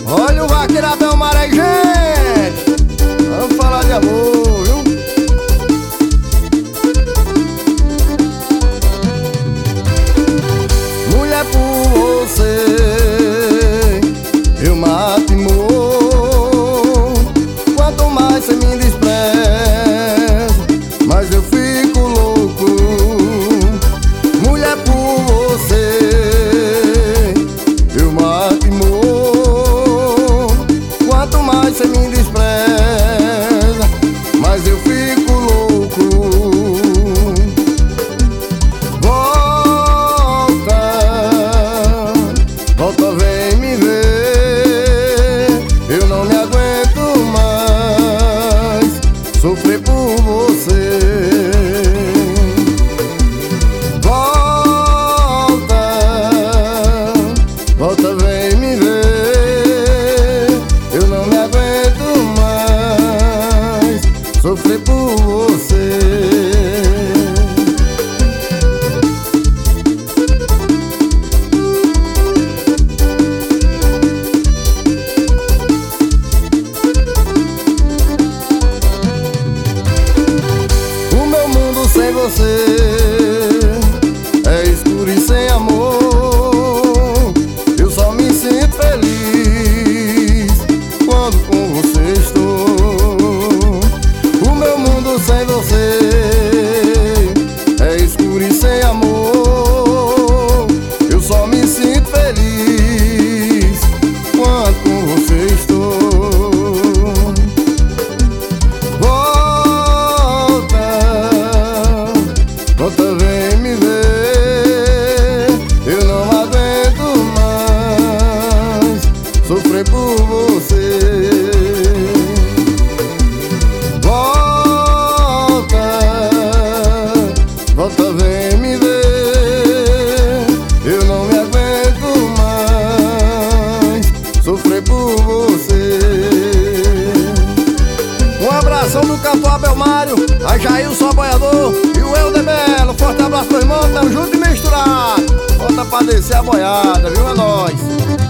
Olha o vaqueiro Abel Mar aí, gente. Vamos falar de amor, viu? Mulher, por você eu mato e morro. Quanto mais você me despreza, mais eu fico louco. Mulher, por você eu mato e morro. Quanto mais você me despreza, mais eu fico louco. Volta, vem me ver. Eu não me aguento mais sofrer por você. Volta, vem me ver. Eu não me aguento mais sofrer por você. Sem você é escuro e sem amor. Eu só me sinto feliz quando com você estou. O meu mundo sem você é escuro e sem amor. Eu só me sinto feliz quando com você estou. Volta, vem me ver. Eu não aguento mais sofrer por você. Volta, vem me ver. Eu não me aguento mais sofrer por você. Um abração do cantor Abel Mário, a Jailson Boiador e o Helder Belo. Forte abraço, meu irmão, tamo junto e misturado. Volta pra descer a boiada, viu? É nóis.